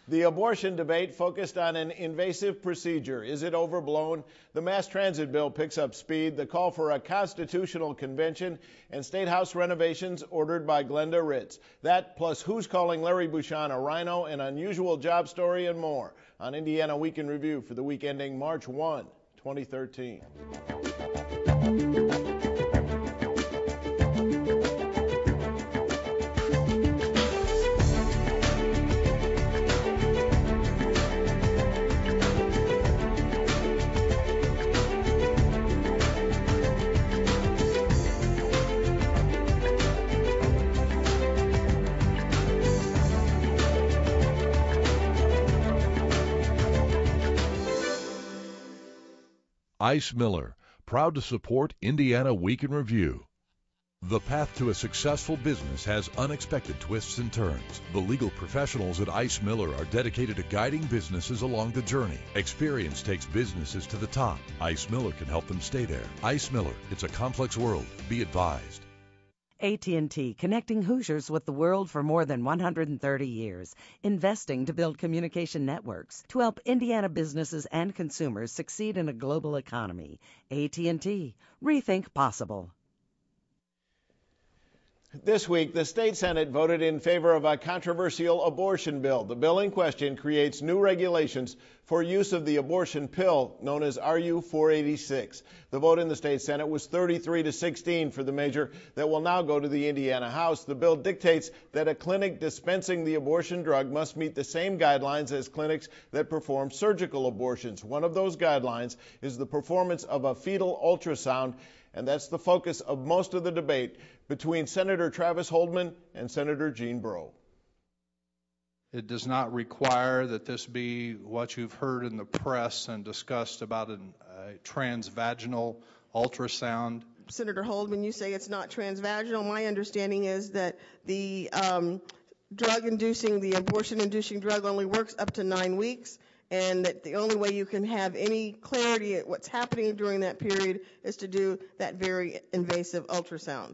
The abortion debate focused on an invasive procedure. Is it overblown? The mass transit bill picks up speed. The call for a constitutional convention and state house renovations ordered by Glenda Ritz. That plus who's calling Larry Bouchon a rhino, an unusual job story, and more on Indiana Week in Review for the week ending March 1, 2013. Ice Miller, proud to support Indiana Week in Review. The path to a successful business has unexpected twists and turns. The legal professionals at Ice Miller are dedicated to guiding businesses along the journey. Experience takes businesses to the top. Ice Miller can help them stay there. Ice Miller, it's a complex world. Be advised. AT&T, connecting Hoosiers with the world for more than 130 years, investing to build communication networks to help Indiana businesses and consumers succeed in a global economy. AT&T, rethink possible. This week, the state Senate voted in favor of a controversial abortion bill. The bill in question creates new regulations for use of the abortion pill known as RU 486. The vote in the state Senate was 33-16 for the measure that will now go to the Indiana House. The bill dictates that a clinic dispensing the abortion drug must meet the same guidelines as clinics that perform surgical abortions. One of those guidelines is the performance of a fetal ultrasound, and that's the focus of most of the debate between Senator Travis Holdman and Senator Gene Breaux. It does not require that this be what you've heard in the press and discussed about a transvaginal ultrasound. Senator Holdman, you say it's not transvaginal. My understanding is that the abortion-inducing drug only works up to 9 weeks, and that the only way you can have any clarity at what's happening during that period is to do that very invasive ultrasound.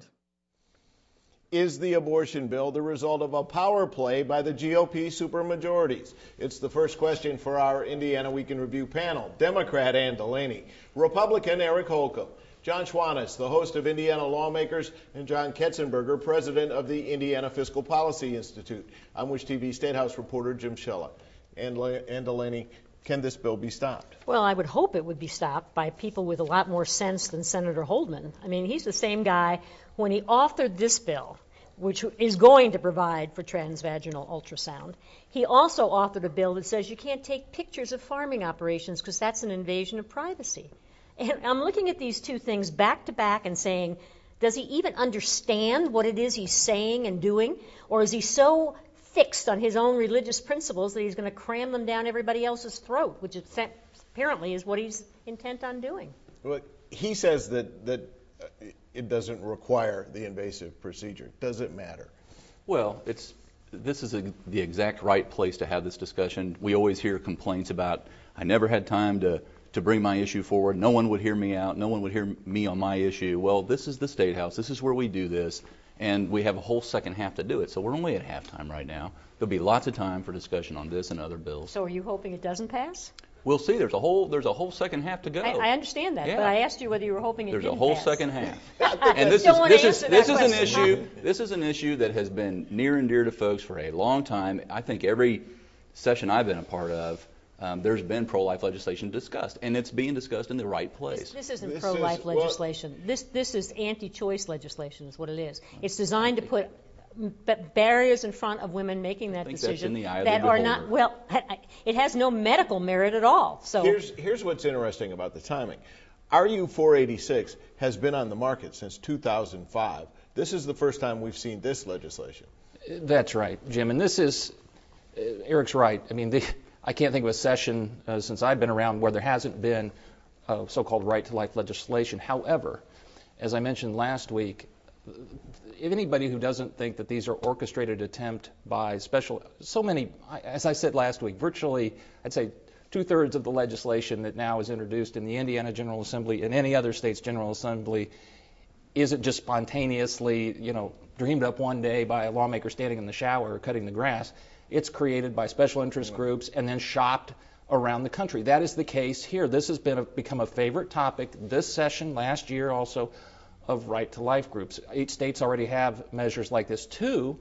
Is the abortion bill the result of a power play by the GOP supermajorities? It's the first question for our Indiana Week in Review panel. Democrat Ann Delaney, Republican Eric Holcomb, John Schwanitz, the host of Indiana Lawmakers, and John Ketzenberger, president of the Indiana Fiscal Policy Institute. I'm Wish TV State House reporter Jim Shella. And Delaney, can this bill be stopped? Well, I would hope it would be stopped by people with a lot more sense than Senator Holdman. I mean, he's the same guy when he authored this bill, which is going to provide for transvaginal ultrasound. He also authored a bill that says you can't take pictures of farming operations because that's an invasion of privacy. And I'm looking at these two things back to back and saying, does he even understand what it is he's saying and doing? Or is he so fixed on his own religious principles that he's going to cram them down everybody else's throat, which apparently is what he's intent on doing? Well, he says that it doesn't require the invasive procedure. Does it matter? Well, this is the exact right place to have this discussion. We always hear complaints about, I never had time to bring my issue forward. No one would hear me out. No one would hear me on my issue. Well, this is the State House. This is where we do this. And we have a whole second half to do it. So we're only at halftime right now. There'll be lots of time for discussion on this and other bills. So are you hoping it doesn't pass? We'll see. There's a whole second half to go. I understand that, yeah. But I asked you whether you were hoping it didn't pass. There's a whole second half. And this is an issue that has been near and dear to folks for a long time. I think every session I've been a part of, there's been pro-life legislation discussed, and it's being discussed in the right place. This isn't pro-life legislation. This is anti-choice legislation is what it is. It's designed to put barriers in front of women making that decision that are not, well, it has no medical merit at all. So here's what's interesting about the timing. RU 486 has been on the market since 2005. This is the first time we've seen this legislation. That's right, Jim, and this is, Eric's right. I mean, I can't think of a session since I've been around where there hasn't been so-called right-to-life legislation. However, as I mentioned last week, if anybody who doesn't think that these are orchestrated attempt by as I said last week, virtually, I'd say 2/3 of the legislation that now is introduced in the Indiana General Assembly and any other state's General Assembly isn't just spontaneously, dreamed up one day by a lawmaker standing in the shower or cutting the grass. It's created by special interest groups and then shopped around the country. That is the case here. This has become a favorite topic this session, last year also, of right to life groups. 8 states already have measures like this. 2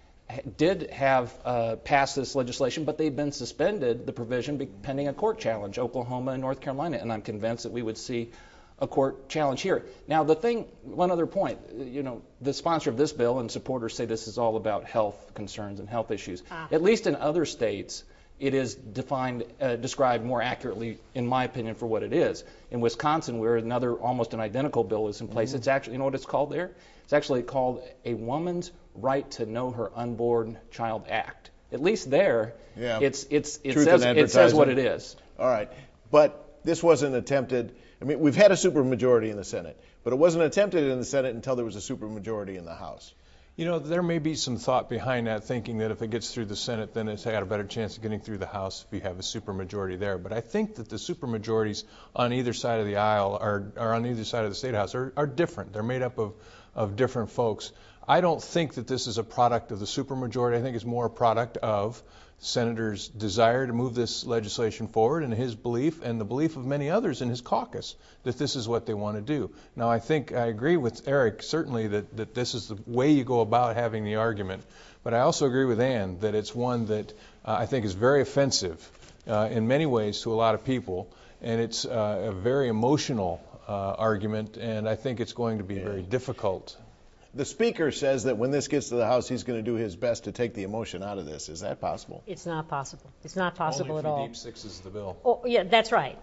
did have passed this legislation, but they've been suspended, the provision, pending a court challenge, Oklahoma and North Carolina, and I'm convinced that we would see a court challenge here. Now, one other point, the sponsor of this bill and supporters say this is all about health concerns and health issues. At least in other states, it is described more accurately, in my opinion, for what it is. In Wisconsin, where another almost an identical bill is in place, it's actually, you know what it's called there? It's actually called a Woman's Right to Know Her Unborn Child Act. At least there, it says what it is. All right, but this wasn't attempted. I mean, we've had a supermajority in the Senate, but it wasn't attempted in the Senate until there was a supermajority in the House. There may be some thought behind that, thinking that if it gets through the Senate, then it's got a better chance of getting through the House if you have a supermajority there. But I think that the supermajorities on either side of the aisle, or on either side of the State House, are different. They're made up of different folks. I don't think that this is a product of the supermajority. I think it's more a product of Senator's desire to move this legislation forward and his belief and the belief of many others in his caucus that this is what they want to do. Now, I agree with Eric, certainly, that this is the way you go about having the argument. But I also agree with Ann that it's one that I think is very offensive in many ways to a lot of people. And it's a very emotional argument, and I think it's going to be very difficult. The Speaker says that when this gets to the House, he's going to do his best to take the emotion out of this. Is that possible? It's not possible. It's not possible at all. Only if he deep sixes the bill. Yeah, that's right.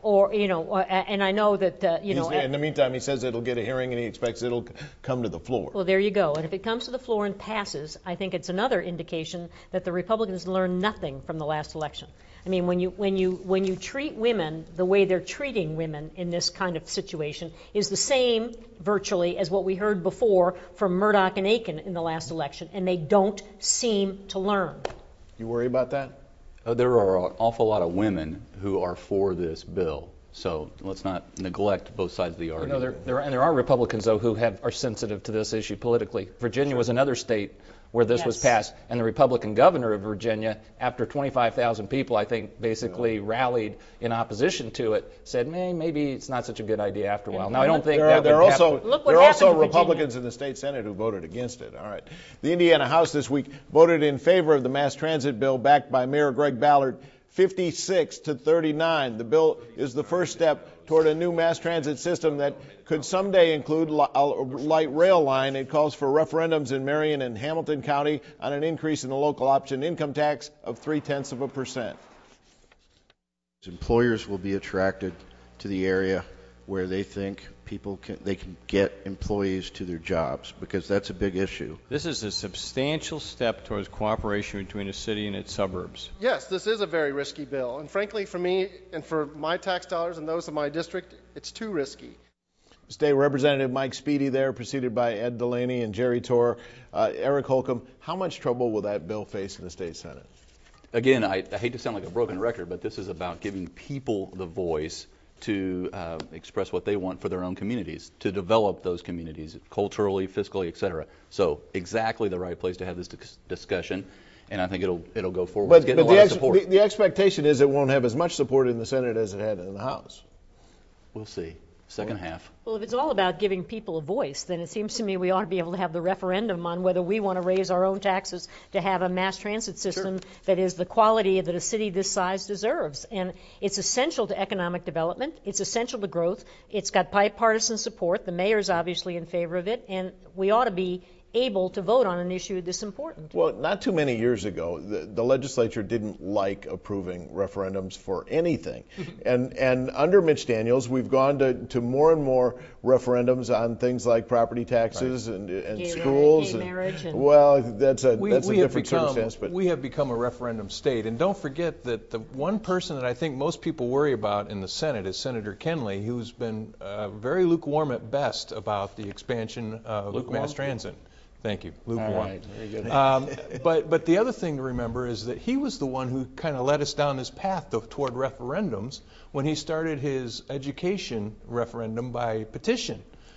And I know that, in the meantime, he says it'll get a hearing and he expects it'll come to the floor. Well, there you go. And if it comes to the floor and passes, I think it's another indication that the Republicans learned nothing from the last election. I mean, when you treat women the way they're treating women in this kind of situation is the same virtually as what we heard before from Murdoch and Aiken in the last election, and they don't seem to learn. You worry about that? There are an awful lot of women who are for this bill. So let's not neglect both sides of the argument. There are Republicans, though, who are sensitive to this issue politically. Virginia was another state where this was passed, and the Republican governor of Virginia, after 25,000 people, I think, basically rallied in opposition to it, said, maybe it's not such a good idea after a while. Now, I don't think there are also Republicans in the state Senate who voted against it. All right. The Indiana House this week voted in favor of the mass transit bill backed by Mayor Greg Ballard, 56-39. The bill is the first step toward a new mass transit system that could someday include a light rail line. It calls for referendums in Marion and Hamilton County on an increase in the local option income tax of 0.3%. Employers will be attracted to the area where they think they can get employees to their jobs, because that's a big issue. This is a substantial step towards cooperation between a city and its suburbs. Yes, this is a very risky bill, and frankly, for me and for my tax dollars and those of my district, it's too risky. State Representative Mike Speedy there, preceded by Ed Delaney and Jerry Torr. Eric Holcomb, how much trouble will that bill face in the state Senate? Again, I hate to sound like a broken record, but this is about giving people the voice to express what they want for their own communities, to develop those communities culturally, fiscally, et cetera. So exactly the right place to have this discussion, and I think it'll go forward. But the expectation is it won't have as much support in the Senate as it had in the House. We'll see. Second half. Well, if it's all about giving people a voice, then it seems to me we ought to be able to have the referendum on whether we want to raise our own taxes to have a mass transit system that is the quality that a city this size deserves. And it's essential to economic development. It's essential to growth. It's got bipartisan support. The mayor's obviously in favor of it. And we ought to be able to vote on an issue this important. Well, not too many years ago, the legislature didn't like approving referendums for anything. and under Mitch Daniels, we've gone to more and more referendums on things like property taxes and schools. Gay marriage. Well, that's a different circumstance. But we have become a referendum state. And don't forget that the one person that I think most people worry about in the Senate is Senator Kenley, who's been very lukewarm at best about the expansion of mass transit. Thank you. Lukewarm. All right. Very good. But the other thing to remember is that he was the one who kind of led us down this path toward referendums when he started his education referendum by petition.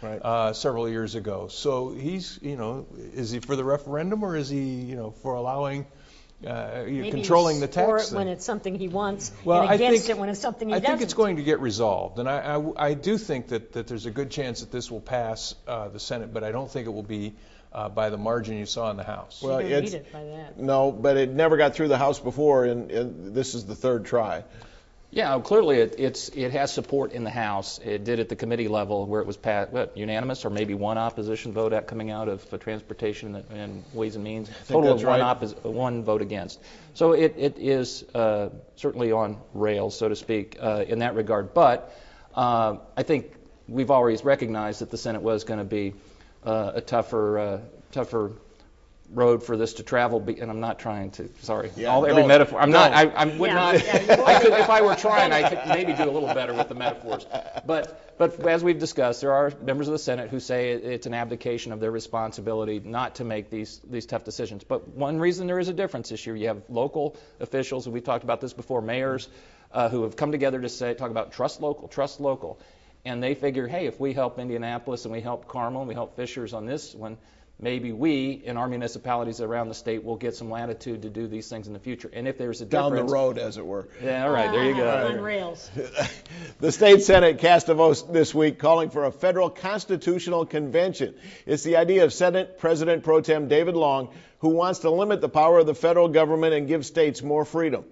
several years ago. So he's, is he for the referendum or is he, for allowing, controlling the tax thing? When it's something he wants, well, and against it when it's something he doesn't. I think it's going to get resolved, and I do think that there's a good chance that this will pass the Senate, but I don't think it will be by the margin you saw in the House. Well, you don't need it by that. No, but it never got through the House before, and this is the third try. Yeah, clearly it has support in the House. It did at the committee level where it was passed, unanimous, or maybe one opposition vote coming out of Transportation and Ways and Means. Total of one vote against. So it is certainly on rails, so to speak, in that regard. But I think we've always recognized that the Senate was going to be a tougher road for this to travel, and I'm not trying to. Sorry, every metaphor. I'm not. I would not. I could, if I were trying, I could maybe do a little better with the metaphors. But as we've discussed, there are members of the Senate who say it's an abdication of their responsibility not to make these tough decisions. But one reason there is a difference this year, you have local officials, and we've talked about this before, mayors who have come together to talk about trust local, and they figure, hey, if we help Indianapolis and we help Carmel and we help Fishers on this one, maybe we, in our municipalities around the state, will get some latitude to do these things in the future. And if there's a difference... Down the road, as it were. Yeah, all right, there you go. On rails. The state Senate cast a vote this week calling for a federal constitutional convention. It's the idea of Senate President Pro Tem David Long, who wants to limit the power of the federal government and give states more freedom.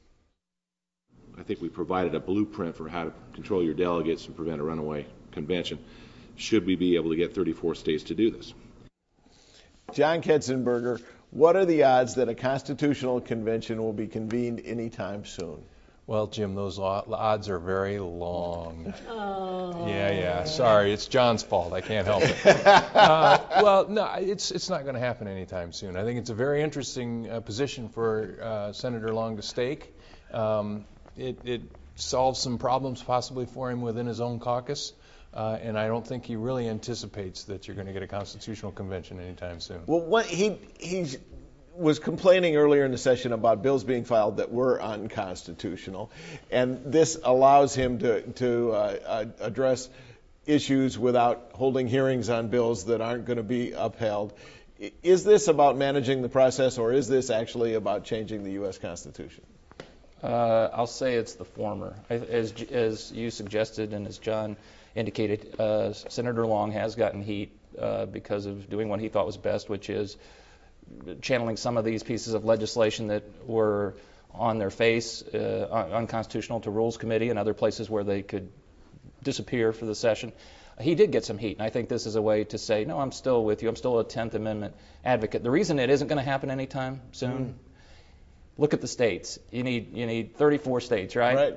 I think we provided a blueprint for how to control your delegates and prevent a runaway convention, should we be able to get 34 states to do this. John Ketzenberger, what are the odds that a constitutional convention will be convened anytime soon? Well, Jim, those odds are very long. Oh. Yeah. Sorry, it's John's fault. I can't help it. Well, no, it's not going to happen anytime soon. I think it's a very interesting position for Senator Long to stake. It solves some problems possibly for him within his own caucus. And I don't think he really anticipates that you're going to get a constitutional convention anytime soon. Well, he was complaining earlier in the session about bills being filed that were unconstitutional, and this allows him to address issues without holding hearings on bills that aren't going to be upheld. Is this about managing the process, or is this actually about changing the U.S. Constitution? I'll say it's the former. As you suggested and as John indicated, Senator Long has gotten heat because of doing what he thought was best, which is channeling some of these pieces of legislation that were on their face unconstitutional to Rules Committee and other places where they could disappear for the session. He did get some heat, and I think this is a way to say, no, I'm still with you. I'm still a 10th Amendment advocate. The reason it isn't going to happen anytime soon, look at the states. You need 34 states, right?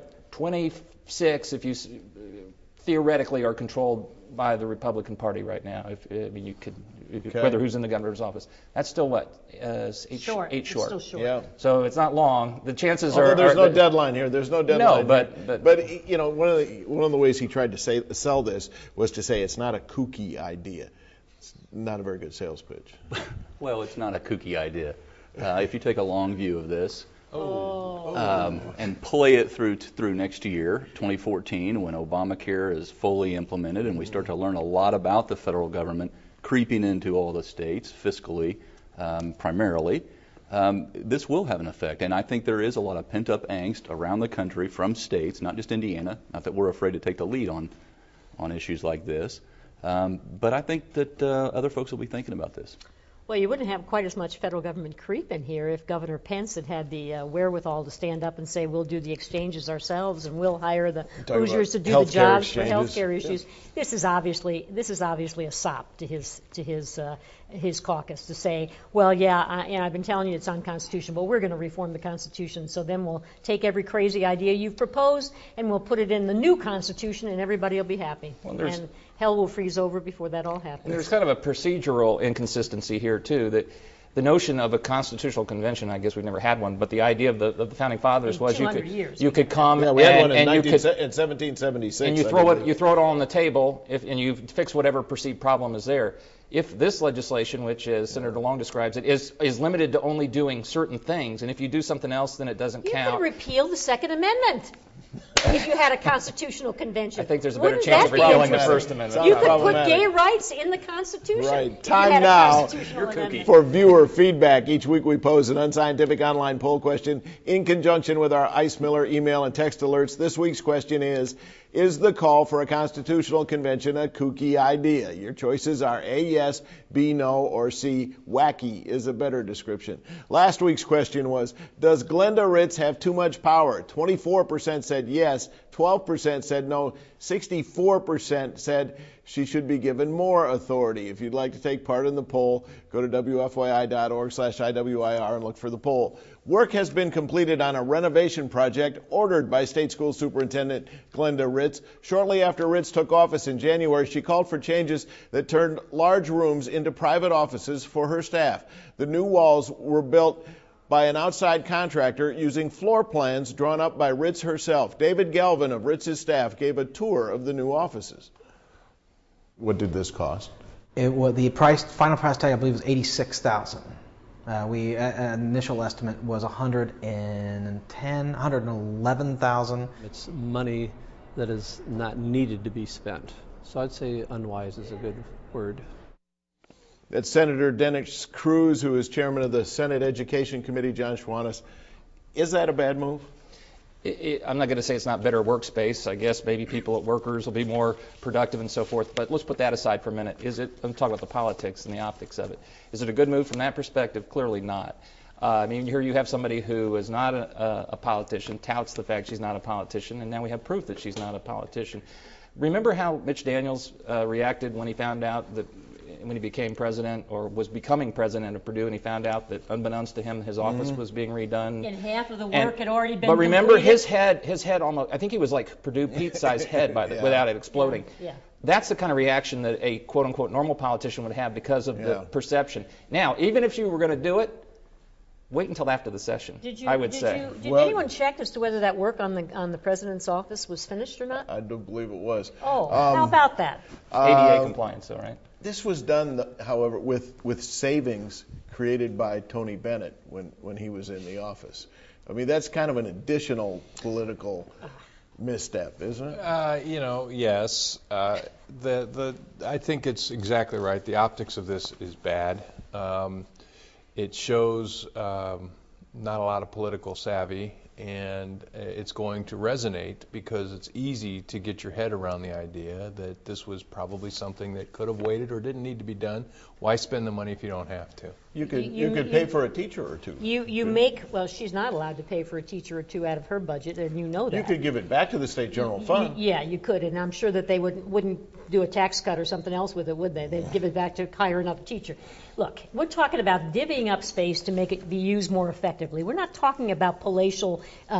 26 if you theoretically are controlled by the Republican Party right now. Whether who's in the governor's office. That's still what? 8 short. It's still short. Yeah. So it's not long. The chances are... There's no deadline here. There's no deadline. No, but one of the ways he tried to sell this was to say it's not a kooky idea. It's not a very good sales pitch. Well, it's not a kooky idea. If you take a long view of this, and play it through next year, 2014, when Obamacare is fully implemented and we start to learn a lot about the federal government creeping into all the states fiscally, primarily, this will have an effect. And I think there is a lot of pent-up angst around the country from states, not just Indiana, not that we're afraid to take the lead on issues like this, but I think that other folks will be thinking about this. Well, you wouldn't have quite as much federal government creep in here if Governor Pence had the wherewithal to stand up and say, we'll do the exchanges ourselves and we'll hire the Hoosiers to do the jobs for healthcare issues. Yeah. This is obviously a sop to his caucus to say, well, I've been telling you it's unconstitutional, but we're going to reform the Constitution, so then we'll take every crazy idea you've proposed and we'll put it in the new Constitution and everybody will be happy. And hell will freeze over before that all happens. There's kind of a procedural inconsistency here, too, that the notion of a constitutional convention, I guess we've never had one, but the idea of the Founding Fathers was you could come we had one in 1776. And you throw it all on the table and you fix whatever perceived problem is there. If this legislation, which as Senator Long describes it, is limited to only doing certain things, and if you do something else, then it doesn't count. You can repeal the Second Amendment. if you had a constitutional convention. I think there's a better Wouldn't chance that of be repealing the interesting? First Amendment. You could put gay rights in the Constitution. Right. if you Time had a now constitutional amendment. for viewer feedback. Each week we pose an unscientific online poll question in conjunction with our Ice Miller email and text alerts. This week's question is the call for a constitutional convention a kooky idea? Your choices are A, yes, B, no, or C, wacky is a better description. Last week's question was, does Glenda Ritz have too much power? 24% said yes, 12% said no, 64% said she should be given more authority. If you'd like to take part in the poll, go to wfyi.org/IWIR and look for the poll. Work has been completed on a renovation project ordered by State School Superintendent Glenda Ritz. Shortly after Ritz took office in January, she called for changes that turned large rooms into private offices for her staff. The new walls were built by an outside contractor using floor plans drawn up by Ritz herself. David Galvin of Ritz's staff gave a tour of the new offices. What did this cost? The final price tag, I believe, was $86,000. Initial estimate was $111,000. It's money that is not needed to be spent. So I'd say unwise is a good word. That's Senator Dennis Cruz, who is chairman of the Senate Education Committee, John Schwantes. Is that a bad move? I'm not going to say it's not better workspace. I guess maybe people at workers will be more productive and so forth. But let's put that aside for a minute. I'm talking about the politics and the optics of it. Is it a good move from that perspective? Clearly not. I mean, here you have somebody who is not a politician, touts the fact she's not a politician, and now we have proof that she's not a politician. Remember how Mitch Daniels reacted when he found out that when he became president or was becoming president of Purdue, and he found out that unbeknownst to him, his office was being redone. And half of the work had already been But remember, completed. his head almost, I think he was like Purdue Pete-sized head without it exploding. Yeah. That's the kind of reaction that a quote-unquote normal politician would have because of the perception. Now, even if you were going to do it, wait until after the session, I would say. Did anyone check as to whether that work on the president's office was finished or not? I don't believe it was. Oh, how about that? ADA compliance, all right. This was done, however, with savings created by Tony Bennett when he was in the office. I mean, that's kind of an additional political misstep, isn't it? Yes. I think it's exactly right. The optics of this is bad. It shows not a lot of political savvy, and it's going to resonate because it's easy to get your head around the idea that this was probably something that could have waited or didn't need to be done. Why spend the money if you don't have to? You could pay for a teacher or two. Well, she's not allowed to pay for a teacher or two out of her budget, and you know that. You could give it back to the state general fund. Yeah, you could, and I'm sure that they wouldn't do a tax cut or something else with it, would they? They'd give it back to hire another teacher. Look, we're talking about divvying up space to make it be used more effectively. We're not talking about palatial,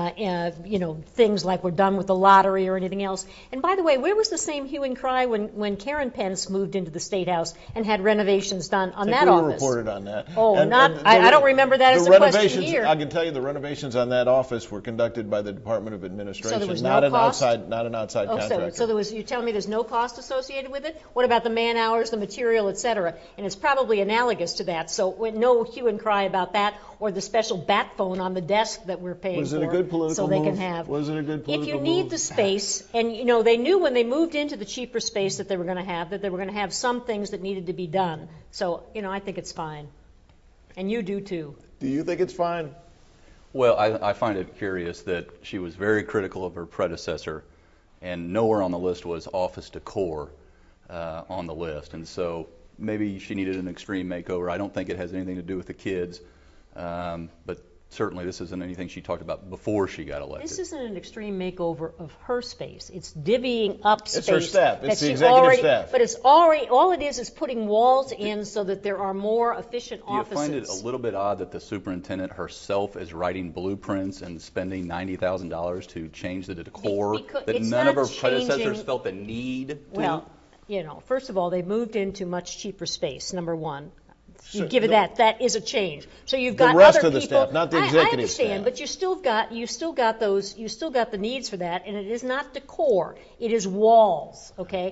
things like we're done with the lottery or anything else. And by the way, where was the same hue and cry when Karen Pence moved into the State House and had renovations done on that office? We reported on that. Oh, I don't remember that as a question here. I can tell you the renovations on that office were conducted by the Department of Administration, so there was not no an cost? outside contractor. So you're telling me there's no cost associated with it? What about the man hours, the material, et cetera? And it's probably analogous to that. So no hue and cry about that, or the special bat phone on the desk that we're paying for. Was it a good political so they move? can have. Was it a good political If you move? need the space, and they knew when they moved into the cheaper space that they were going to have some things that needed to be done. So I think it's fine. And you do too. Do you think it's fine? Well, I find it curious that she was very critical of her predecessor, and nowhere on the list was office decor on the list. And so maybe she needed an extreme makeover. I don't think it has anything to do with the kids, but certainly this isn't anything she talked about before she got elected. This isn't an extreme makeover of her space. It's divvying up space. It's her staff. It's the executive staff. But it's already, all it is putting walls in so that there are more efficient offices. Do you find it a little bit odd that the superintendent herself is writing blueprints and spending $90,000 to change the decor that none of her predecessors felt the need to? Well, first of all, they moved into much cheaper space, number one. You give it that is a change. So you've got the rest other of the people. staff, not the executive I understand, staff. but you still got the needs for that, and it is not decor. It is walls. Okay.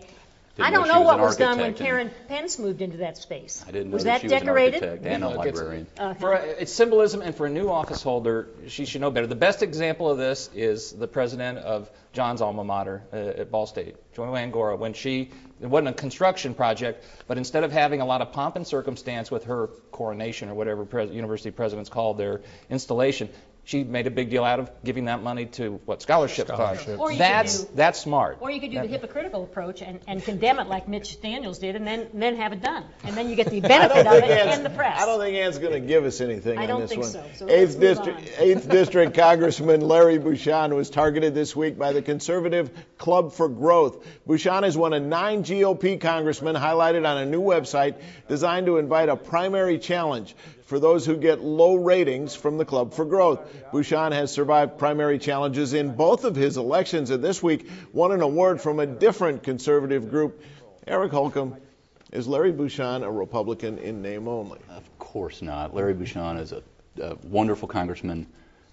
Didn't I don't she know was what an was done when architect and- Karen Pence moved into that space. I didn't know Was that that she was an decorated? architect and a librarian. For it's symbolism, and for a new office holder, she should know better. The best example of this is the president of John's alma mater at Ball State, Joanne Gora, when it wasn't a construction project, but instead of having a lot of pomp and circumstance with her coronation or whatever university presidents called their installation, she made a big deal out of giving that money to scholarship funds. That's smart. Or you could do the hypocritical approach and condemn it like Mitch Daniels did, and then have it done, and then you get the benefit of it and the press. I don't think Ann's going to give us anything I on don't this think one. so. So 8th District Congressman Larry Bucshon was targeted this week by the conservative Club for Growth. Bucshon is one of 9 GOP congressmen highlighted on a new website designed to invite a primary challenge for those who get low ratings from the Club for Growth. Bucshon has survived primary challenges in both of his elections, and this week won an award from a different conservative group. Eric Holcomb, is Larry Bucshon a Republican in name only? Of course not. Larry Bucshon is a wonderful congressman.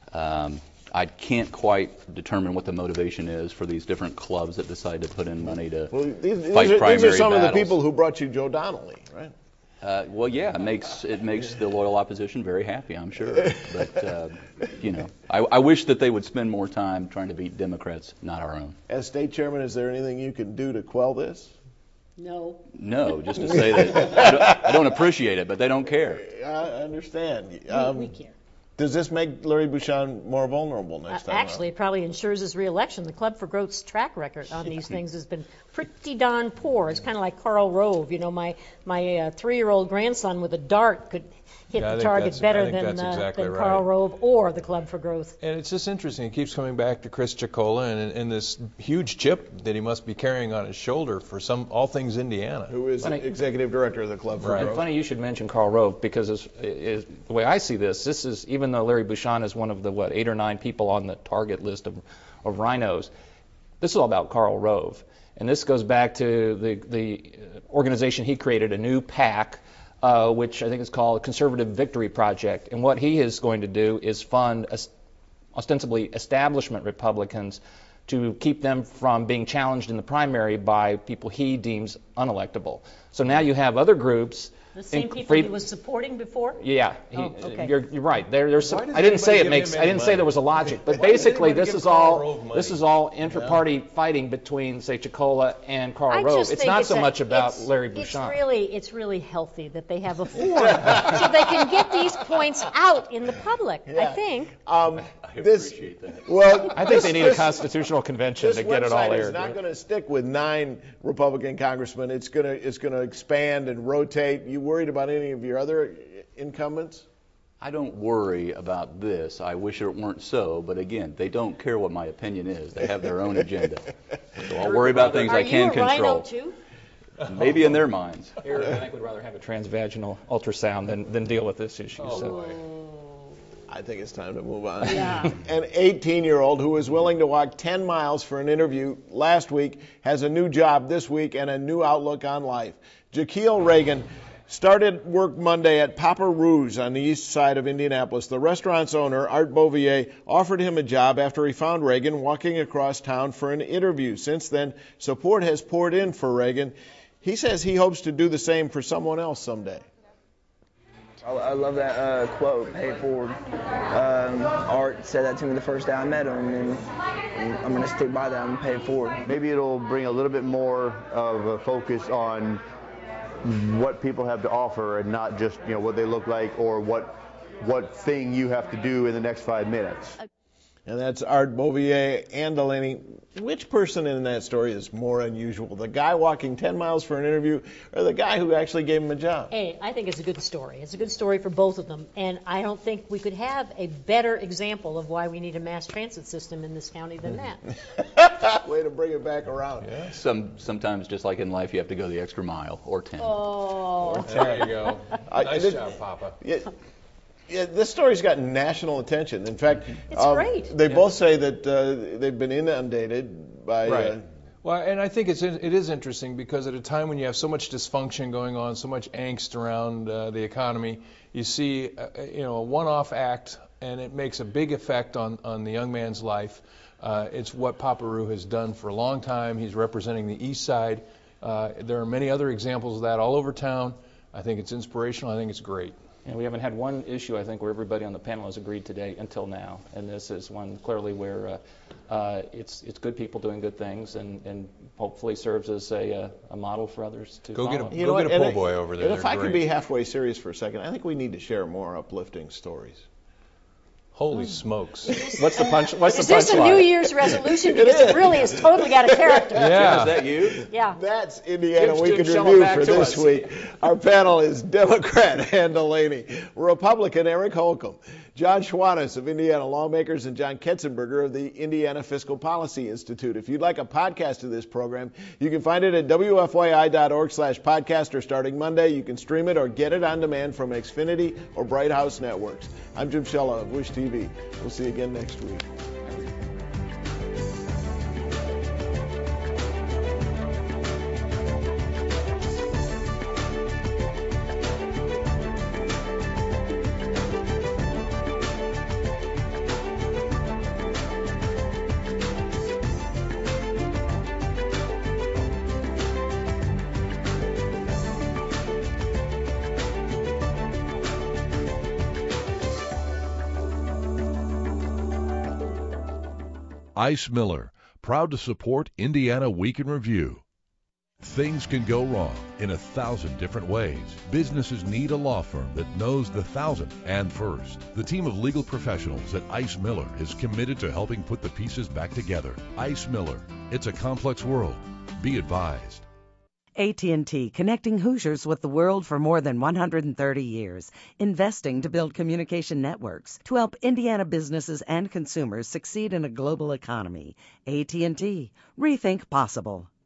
I can't quite determine what the motivation is for these different clubs that decide to put in money to fight primary battles. These are some of the people who brought you Joe Donnelly, right? Well, yeah, it makes the loyal opposition very happy, I'm sure. But I wish that they would spend more time trying to beat Democrats, not our own. As state chairman, is there anything you can do to quell this? No. No, just to say that I don't appreciate it, but they don't care. I understand. We care. Does this make Larry Bucshon more vulnerable next time? Actually, it probably ensures his reelection. The Club for Growth's track record on these things has been pretty darn poor. It's kind of like Karl Rove. You know, my 3-year-old grandson with a dart could hit the target better than Karl Rove or the Club for Growth. And it's just interesting. He keeps coming back to Chris Chicola and this huge chip that he must be carrying on his shoulder for all things Indiana. Who is executive director of the Club for Growth. Funny you should mention Karl Rove, because the way I see this is, even though Larry Bucshon is one of the 8 or 9 people on the target list of rhinos, this is all about Karl Rove. And this goes back to the organization he created, a new PAC, which I think is called Conservative Victory Project. And what he is going to do is fund ostensibly establishment Republicans to keep them from being challenged in the primary by people he deems unelectable. So now you have other groups. The same people he was supporting before? Yeah, okay. You're right. There's some, I didn't say there was a logic, but basically this is all inter-party fighting between, say, Chicola and Karl Rove. It's not so much about Larry Bucshon. It's really healthy that they have a forum so they can get these points out in the public. Yeah. I think. I appreciate that. Well, I think they need a constitutional convention to get it all aired. This website is not going to stick with 9 Republican congressmen. It's going to expand and rotate. You worried about any of your other incumbents? I don't worry about this. I wish it weren't so, but again, they don't care what my opinion is. They have their own agenda. So I'll worry about things I can control. Are you a rhino too? Maybe in their minds. Eric, I think, would rather have a transvaginal ultrasound than deal with this issue. I think it's time to move on. Yeah. An 18-year-old who was willing to walk 10 miles for an interview last week has a new job this week and a new outlook on life. Jaquil Reagan started work Monday at Papa Rouge on the east side of Indianapolis. The restaurant's owner, Art Bouvier, offered him a job after he found Reagan walking across town for an interview. Since then, support has poured in for Reagan. He says he hopes to do the same for someone else someday. I love that quote, pay it forward. Art said that to me the first day I met him, and I'm going to stick by that and pay it forward. Maybe it'll bring a little bit more of a focus on what people have to offer and not just what they look like or what thing you have to do in the next 5 minutes. And that's Art Bouvier and Delaney. Which person in that story is more unusual? The guy walking 10 miles for an interview or the guy who actually gave him a job? Hey, I think it's a good story. It's a good story for both of them. And I don't think we could have a better example of why we need a mass transit system in this county than that. Way to bring it back around. Yeah. Sometimes, just like in life, you have to go the extra mile or 10. Oh. There you go. Nice job, Papa. Yeah, this story's gotten national attention. In fact, it's great. They both say that they've been inundated by. Right. Well, and I think it is interesting because at a time when you have so much dysfunction going on, so much angst around the economy, you see a one-off act, and it makes a big effect on the young man's life. It's what Papa Rouge has done for a long time. He's representing the East Side. There are many other examples of that all over town. I think it's inspirational. I think it's great. And we haven't had one issue, I think, where everybody on the panel has agreed today until now. And this is one clearly where it's good people doing good things and hopefully serves as a model for others to follow. Go get a po' boy over there. And if I could be halfway serious for a second, I think we need to share more uplifting stories. Holy smokes. What's the punch? Is this a New Year's resolution? Because it really is totally out of character. Yeah. Is that you? Yeah. That's Indiana Week in Review for this week. Our panel is Democrat Ann Delaney, Republican Eric Holcomb, John Schwantes of Indiana Lawmakers, and John Ketzenberger of the Indiana Fiscal Policy Institute. If you'd like a podcast of this program, you can find it at wfyi.org/podcast, or starting Monday, you can stream it or get it on demand from Xfinity or Bright House Networks. I'm Jim Shella of Wish TV. We'll see you again next week. Ice Miller, proud to support Indiana Week in Review. Things can go wrong in 1,000 different ways. Businesses need a law firm that knows the 1,000 and first. The team of legal professionals at Ice Miller is committed to helping put the pieces back together. Ice Miller, it's a complex world. Be advised. AT&T, connecting Hoosiers with the world for more than 130 years, investing to build communication networks to help Indiana businesses and consumers succeed in a global economy. AT&T, rethink possible.